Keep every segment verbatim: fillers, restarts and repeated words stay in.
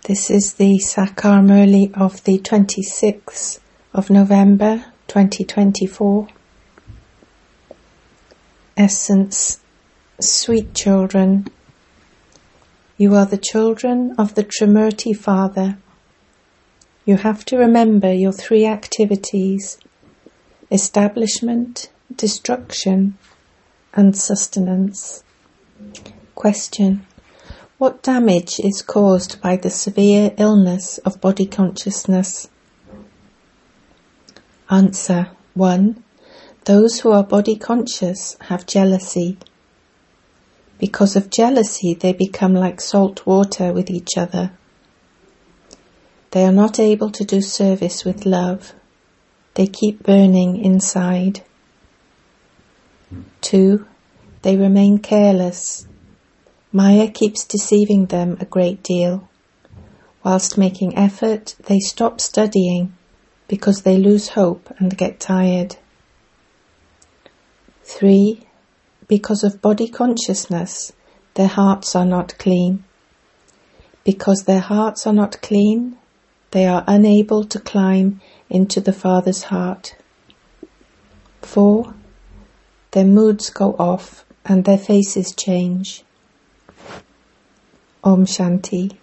This is the Sakar Murli of the twenty-sixth of November twenty twenty-four. Essence, sweet children, you are the children of the Trimurti Father. You have to remember your three activities: establishment, destruction, and sustenance. Question: what damage is caused by the severe illness of body consciousness? Answer: one. Those who are body conscious have jealousy. Because of jealousy, they become like salt water with each other. They are not able to do service with love. They keep burning inside. Two. They remain careless. Maya keeps deceiving them a great deal. Whilst making effort, they stop studying because they lose hope and get tired. Three. Because of body consciousness, their hearts are not clean. Because their hearts are not clean, they are unable to climb into the Father's heart. Four. Their moods go off and their faces change. Om Shanti.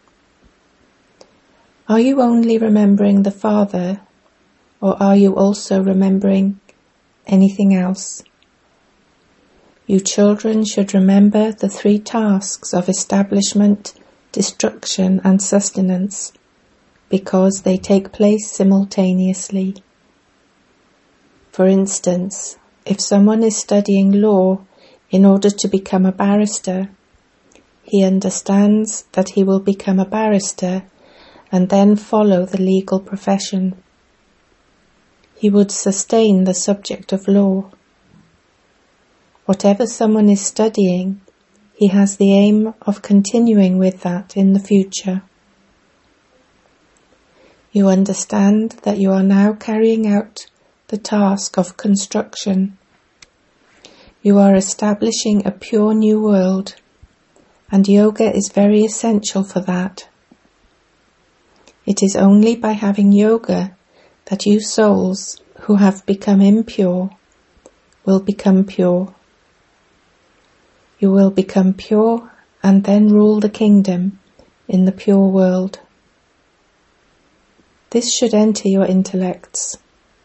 Are you only remembering the Father, or are you also remembering anything else? You children should remember the three tasks of establishment, destruction, and sustenance, because they take place simultaneously. For instance, if someone is studying law in order to become a barrister, he understands that he will become a barrister and then follow the legal profession. He would sustain the subject of law. Whatever someone is studying, he has the aim of continuing with that in the future. You understand that you are now carrying out the task of construction. You are establishing a pure new world, and yoga is very essential for that. It is only by having yoga that you souls who have become impure will become pure. You will become pure and then rule the kingdom in the pure world. This should enter your intellects.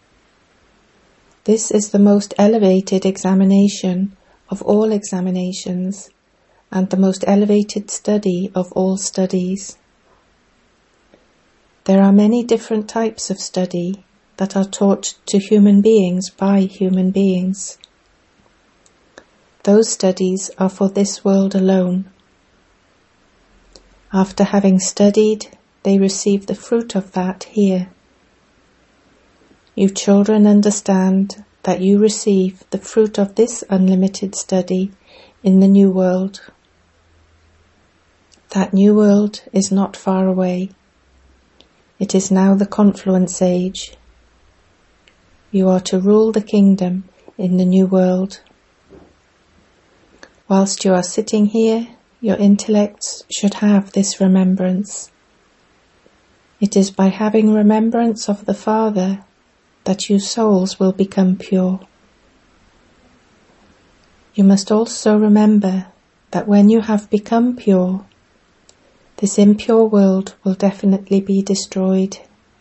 This is the most elevated examination of all examinations and the most elevated study of all studies. There are many different types of study that are taught to human beings by human beings. Those studies are for this world alone. After having studied, they receive the fruit of that here. You children understand that you receive the fruit of this unlimited study in the new world. That new world is not far away. It is now the confluence age. You are to rule the kingdom in the new world. Whilst you are sitting here, your intellects should have this remembrance. It is by having remembrance of the Father that you souls will become pure. You must also remember that when you have become pure, this impure world will definitely be destroyed.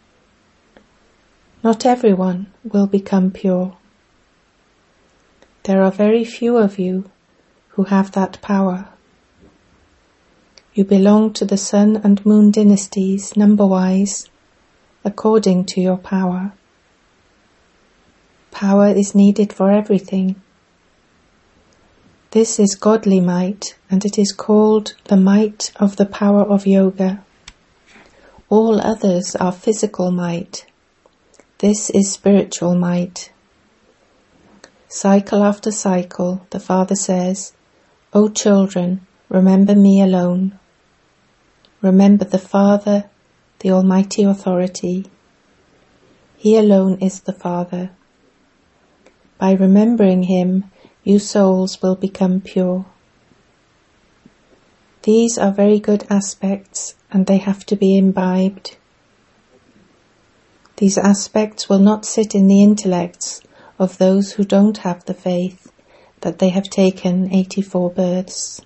Not everyone will become pure. There are very few of you who have that power. You belong to the sun and moon dynasties number-wise, according to your power. Power is needed for everything. This is godly might, and it is called the might of the power of yoga. All others are physical might. This is spiritual might. Cycle after cycle, the Father says, O children, remember me alone. Remember the Father, the Almighty Authority. He alone is the Father. By remembering Him, you souls will become pure. These are very good aspects and they have to be imbibed. These aspects will not sit in the intellects of those who don't have the faith that they have taken eighty-four births.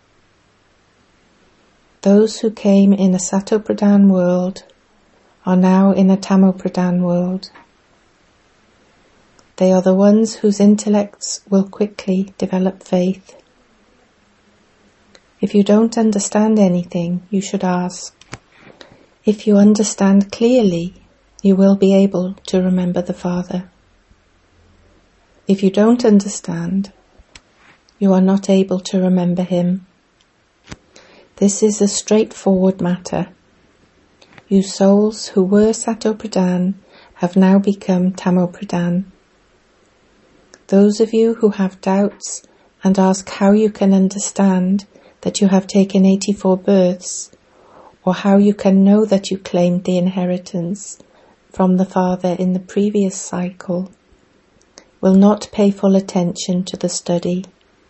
Those who came in a Sato-Pradhan world are now in a Tamo-Pradhan world. They are the ones whose intellects will quickly develop faith. If you don't understand anything, you should ask. If you understand clearly, you will be able to remember the Father. If you don't understand, you are not able to remember Him. This is a straightforward matter. You souls who were Sato-Pradhan have now become Tamo-Pradhan. Those of you who have doubts and ask how you can understand that you have taken eighty-four births, or how you can know that you claimed the inheritance from the Father in the previous cycle, will not pay full attention to the study.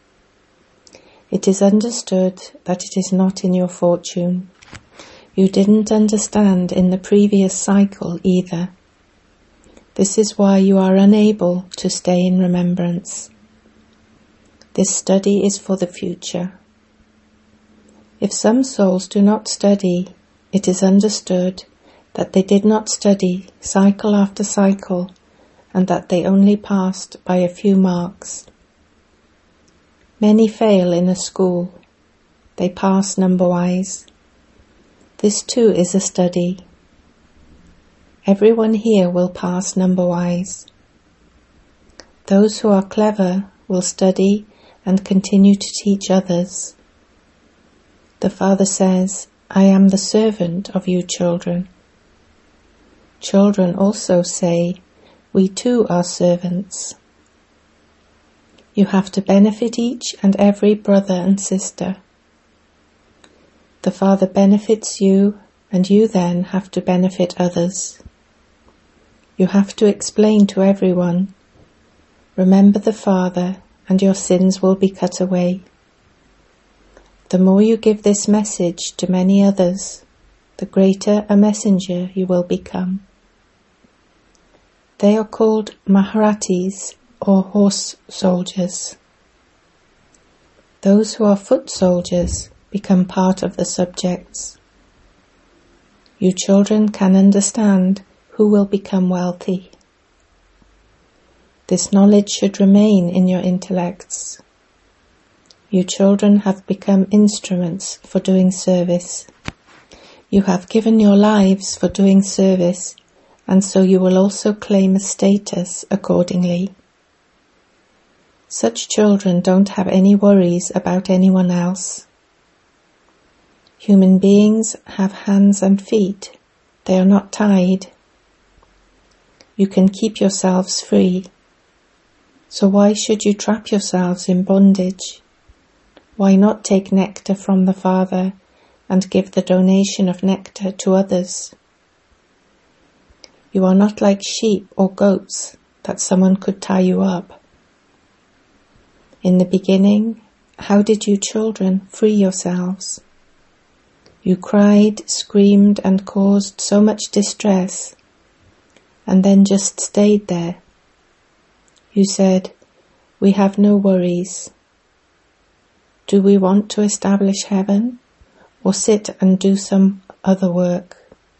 It is understood that it is not in your fortune. You didn't understand in the previous cycle either. This is why you are unable to stay in remembrance. This study is for the future. If some souls do not study, it is understood that they did not study cycle after cycle and that they only passed by a few marks. Many fail in a school. They pass number-wise. This too is a study. Everyone here will pass number-wise. Those who are clever will study and continue to teach others. The Father says, I am the servant of you children. Children also say, we too are servants. You have to benefit each and every brother and sister. The Father benefits you, and you then have to benefit others. You have to explain to everyone, remember the Father, and your sins will be cut away. The more you give this message to many others, the greater a messenger you will become. They are called Maharatis, or horse soldiers. Those who are foot soldiers become part of the subjects. You children can understand who will become wealthy. This knowledge should remain in your intellects. You children have become instruments for doing service. You have given your lives for doing service, and so you will also claim a status accordingly. Such children don't have any worries about anyone else. Human beings have hands and feet. They are not tied. You can keep yourselves free. So why should you trap yourselves in bondage? Why not take nectar from the Father and give the donation of nectar to others? You are not like sheep or goats that someone could tie you up. In the beginning, how did you children free yourselves? You cried, screamed, and caused so much distress, and then just stayed there. You said, we have no worries. Do we want to establish heaven, or sit and do some other work?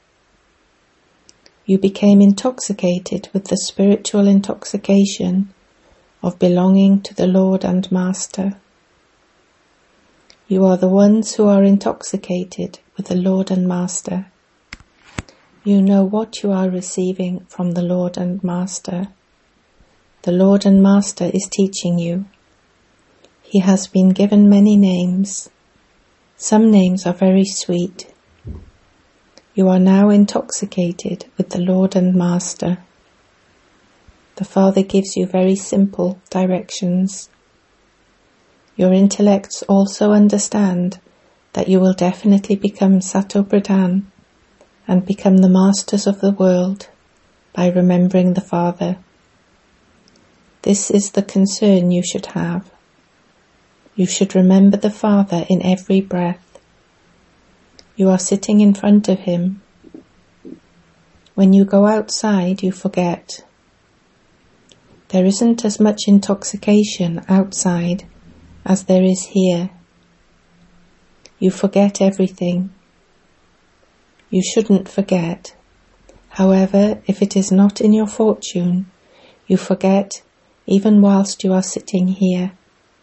You became intoxicated with the spiritual intoxication of belonging to the Lord and Master. You are the ones who are intoxicated with the Lord and Master. You know what you are receiving from the Lord and Master. The Lord and Master is teaching you. He has been given many names. Some names are very sweet. You are now intoxicated with the Lord and Master. The Father gives you very simple directions. Your intellects also understand that you will definitely become Sato-Pradhan and become the masters of the world by remembering the Father. This is the concern you should have. You should remember the Father in every breath. You are sitting in front of him. When you go outside, you forget. There isn't as much intoxication outside as there is here. You forget everything. You shouldn't forget. However, if it is not in your fortune, you forget even whilst you are sitting here.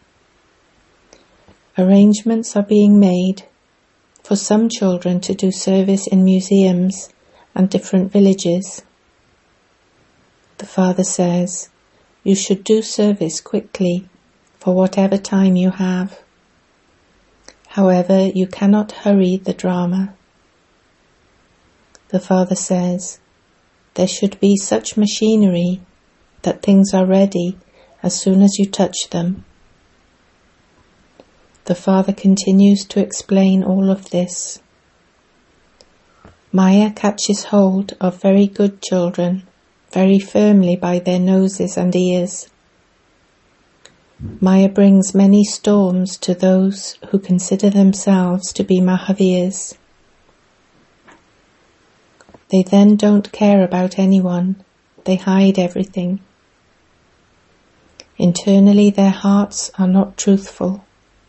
Arrangements are being made for some children to do service in museums and different villages. The Father says, you should do service quickly for whatever time you have. However, you cannot hurry the drama. The Father says, there should be such machinery that things are ready as soon as you touch them. The Father continues to explain all of this. Maya catches hold of very good children very firmly by their noses and ears. Maya brings many storms to those who consider themselves to be Mahavirs. They then don't care about anyone. They hide everything. Internally, their hearts are not truthful.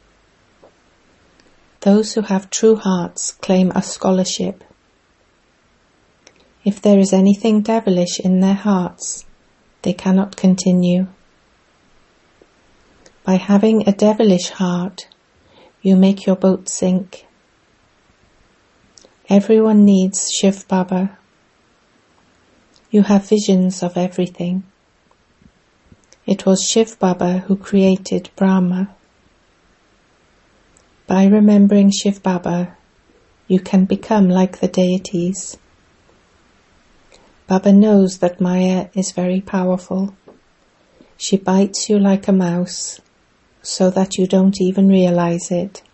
Those who have true hearts claim a scholarship. If there is anything devilish in their hearts, they cannot continue. By having a devilish heart, you make your boat sink. Everyone needs Shiv Baba. You have visions of everything. It was Shiv Baba who created Brahma. By remembering Shiv Baba, you can become like the deities. Baba knows that Maya is very powerful. She bites you like a mouse, so that you don't even realize it.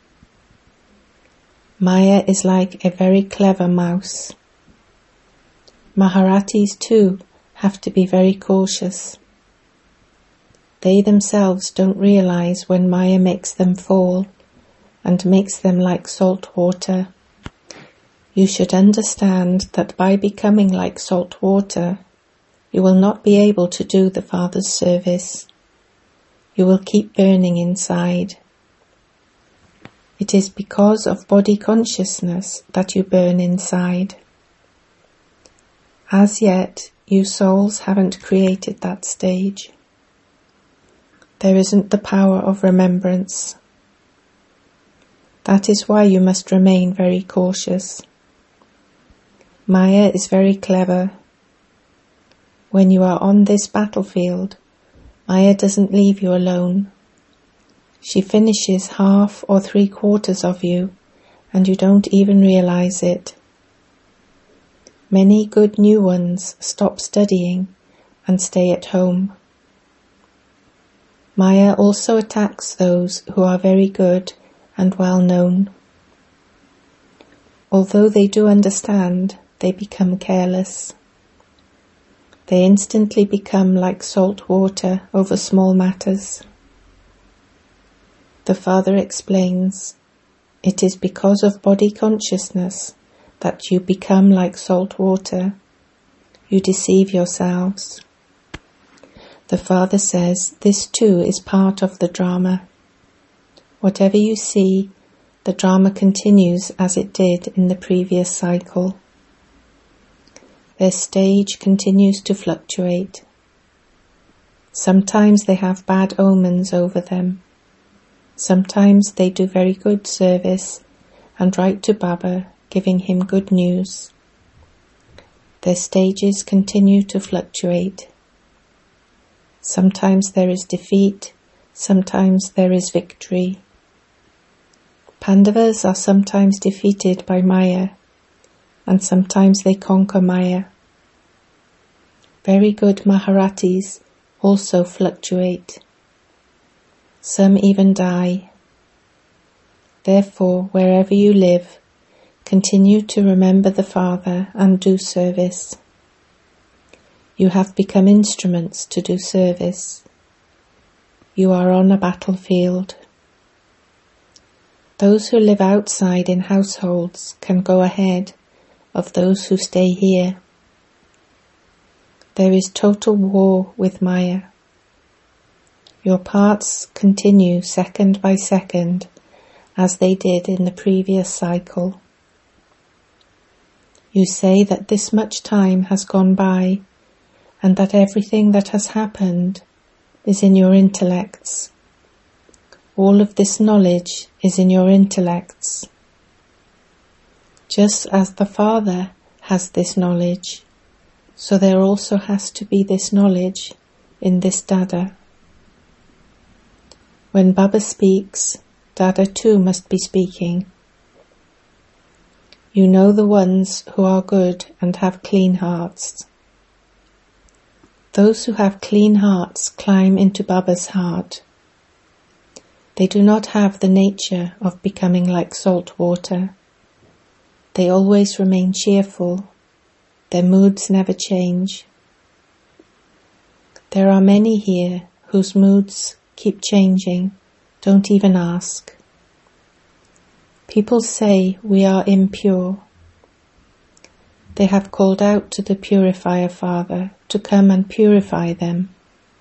Maya is like a very clever mouse. Maharatis too have to be very cautious. They themselves don't realize when Maya makes them fall and makes them like salt water. You should understand that by becoming like salt water, you will not be able to do the Father's service. You will keep burning inside. It is because of body consciousness that you burn inside. As yet, you souls haven't created that stage. There isn't the power of remembrance. That is why you must remain very cautious. Maya is very clever. When you are on this battlefield, Maya doesn't leave you alone. She finishes half or three quarters of you, and you don't even realize it. Many good new ones stop studying and stay at home. Maya also attacks those who are very good and well known. Although they do understand, they become careless. They instantly become like salt water over small matters. The Father explains, it is because of body consciousness that you become like salt water. You deceive yourselves. The Father says this too is part of the drama. Whatever you see, the drama continues as it did in the previous cycle. Their stage continues to fluctuate. Sometimes they have bad omens over them. Sometimes they do very good service and write to Baba, giving him good news. Their stages continue to fluctuate. Sometimes there is defeat, sometimes there is victory. Pandavas are sometimes defeated by Maya, and sometimes they conquer Maya. Very good Maharatis also fluctuate. Some even die. Therefore, wherever you live, continue to remember the Father and do service. You have become instruments to do service. You are on a battlefield. Those who live outside in households can go ahead of those who stay here. There is total war with Maya. Your parts continue second by second as they did in the previous cycle. You say that this much time has gone by and that everything that has happened is in your intellects. All of this knowledge is in your intellects. Just as the Father has this knowledge, so there also has to be this knowledge in this Dada. When Baba speaks, Dada too must be speaking. You know the ones who are good and have clean hearts. Those who have clean hearts climb into Baba's heart. They do not have the nature of becoming like salt water. They always remain cheerful. Their moods never change. There are many here whose moods keep changing. Don't even ask. People say we are impure. They have called out to the Purifier Father to come and purify them.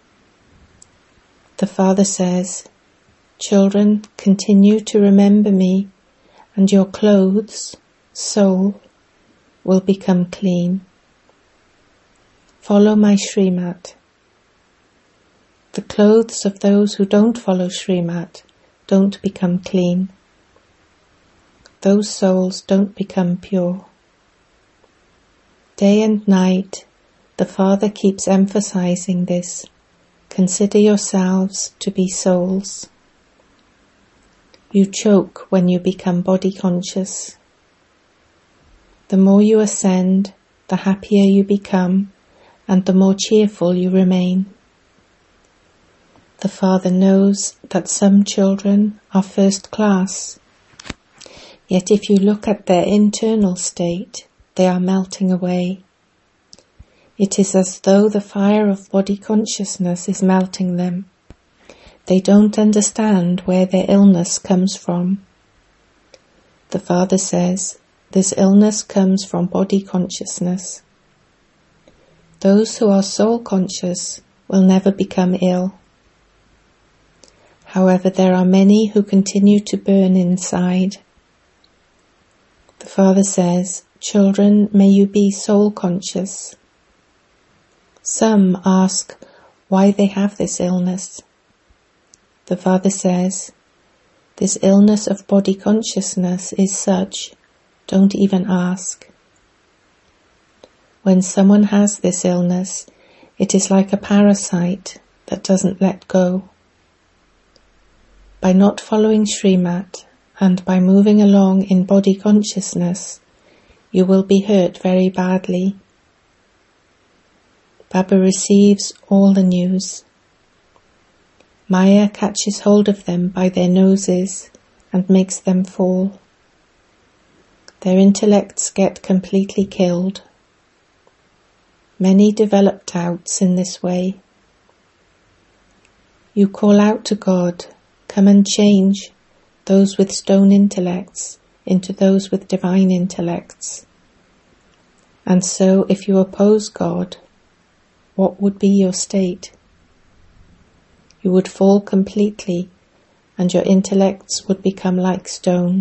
The Father says, "Children, continue to remember me, and your clothes, soul, will become clean. Follow my Srimat." The clothes of those who don't follow Srimat don't become clean. Those souls don't become pure. Day and night, the Father keeps emphasizing this. Consider yourselves to be souls. You choke when you become body conscious. The more you ascend, the happier you become, and the more cheerful you remain. The Father knows that some children are first class, yet if you look at their internal state, they are melting away. It is as though the fire of body consciousness is melting them. They don't understand where their illness comes from. The Father says, this illness comes from body consciousness. Those who are soul conscious will never become ill. However, there are many who continue to burn inside. The Father says, "Children, may you be soul conscious." Some ask why they have this illness. The Father says, this illness of body consciousness is such, don't even ask. When someone has this illness, it is like a parasite that doesn't let go. By not following Srimat and by moving along in body consciousness, you will be hurt very badly. Baba receives all the news. Maya catches hold of them by their noses and makes them fall. Their intellects get completely killed. Many develop doubts in this way. You call out to God, "Come and change those with stone intellects into those with divine intellects." And so if you oppose God, what would be your state? You would fall completely and your intellects would become like stone.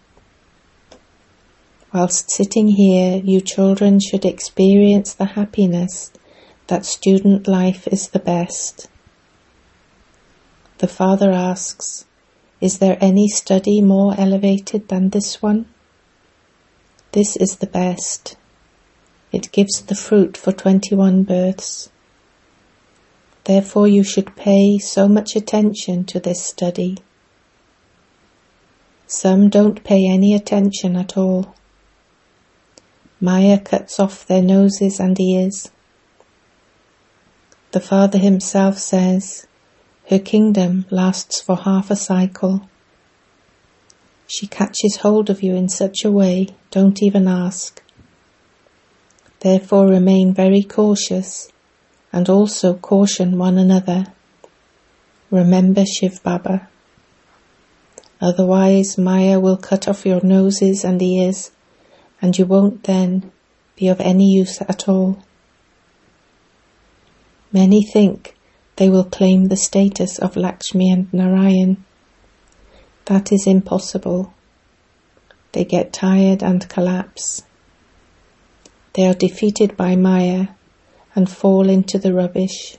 Whilst sitting here, you children should experience the happiness that student life is the best. The Father asks, is there any study more elevated than this one? This is the best. It gives the fruit for twenty-one births. Therefore you should pay so much attention to this study. Some don't pay any attention at all. Maya cuts off their noses and ears. The Father himself says, her kingdom lasts for half a cycle. She catches hold of you in such a way, don't even ask. Therefore remain very cautious and also caution one another. Remember Shiv Baba. Otherwise, Maya will cut off your noses and ears, and you won't then be of any use at all. Many think they will claim the status of Lakshmi and Narayan. That is impossible. They get tired and collapse. They are defeated by Maya and fall into the rubbish.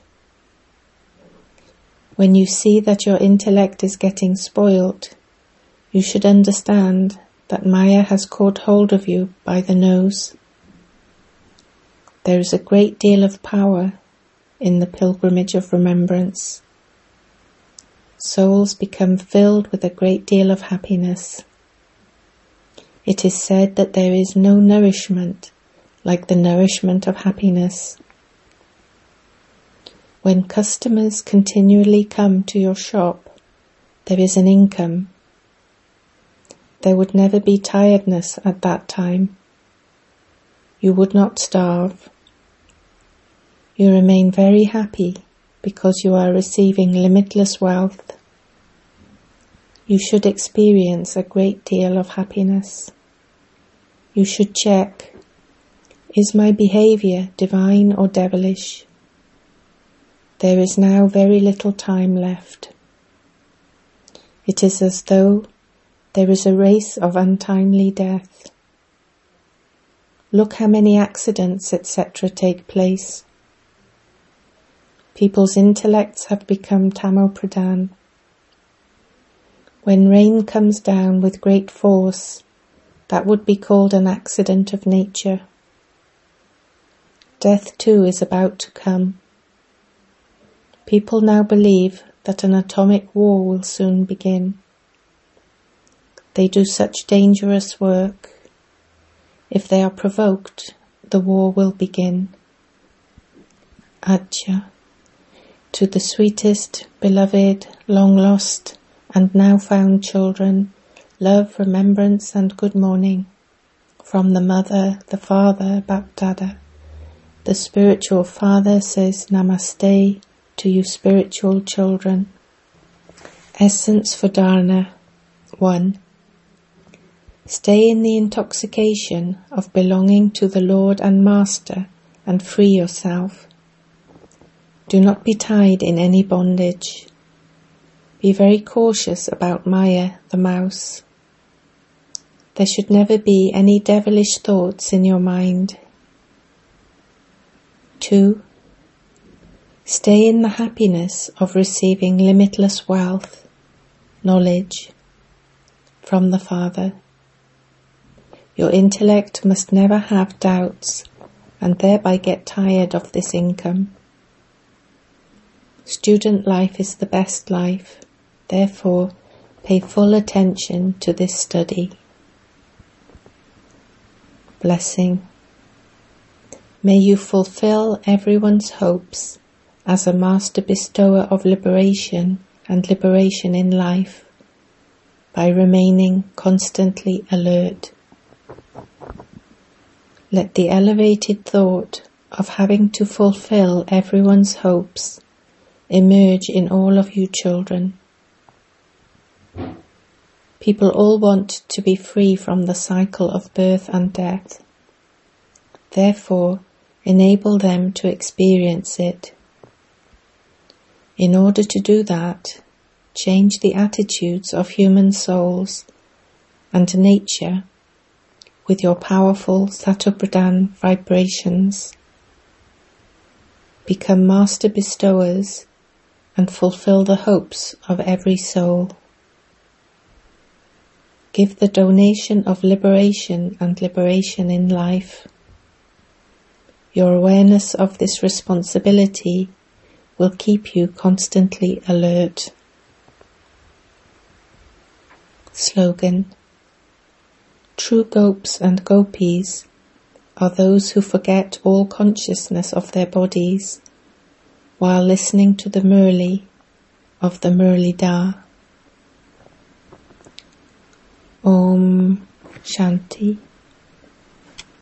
When you see that your intellect is getting spoilt, you should understand that Maya has caught hold of you by the nose. There is a great deal of power in the pilgrimage of remembrance. Souls become filled with a great deal of happiness. It is said that there is no nourishment like the nourishment of happiness. When customers continually come to your shop, there is an income. There would never be tiredness at that time. You would not starve. You remain very happy because you are receiving limitless wealth. You should experience a great deal of happiness. You should check, is my behavior divine or devilish? There is now very little time left. It is as though there is a race of untimely death. Look how many accidents, et cetera take place. People's intellects have become tamo-pradhan. When rain comes down with great force, that would be called an accident of nature. Death too is about to come. People now believe that an atomic war will soon begin. They do such dangerous work. If they are provoked, the war will begin. Ajja. To the sweetest, beloved, long-lost, and now-found children, love, remembrance, and good morning. From the Mother, the Father, Bapdada. The spiritual Father says Namaste to you spiritual children. Essence for Dharana. one. Stay in the intoxication of belonging to the Lord and Master and free yourself. Do not be tied in any bondage. Be very cautious about Maya, the mouse. There should never be any devilish thoughts in your mind. two. Stay in the happiness of receiving limitless wealth, knowledge, from the Father. Your intellect must never have doubts and thereby get tired of this income. Student life is the best life, therefore pay full attention to this study. Blessing. May you fulfill everyone's hopes as a master bestower of liberation and liberation in life by remaining constantly alert. Let the elevated thought of having to fulfill everyone's hopes emerge in all of you children. People all want to be free from the cycle of birth and death. Therefore, enable them to experience it. In order to do that, change the attitudes of human souls and nature with your powerful Sato-Pradhan vibrations. Become master bestowers and fulfill the hopes of every soul. Give the donation of liberation and liberation in life. Your awareness of this responsibility will keep you constantly alert. Slogan. True gopis and gopis are those who forget all consciousness of their bodies while listening to the Murli of the Murli Da. Om Shanti.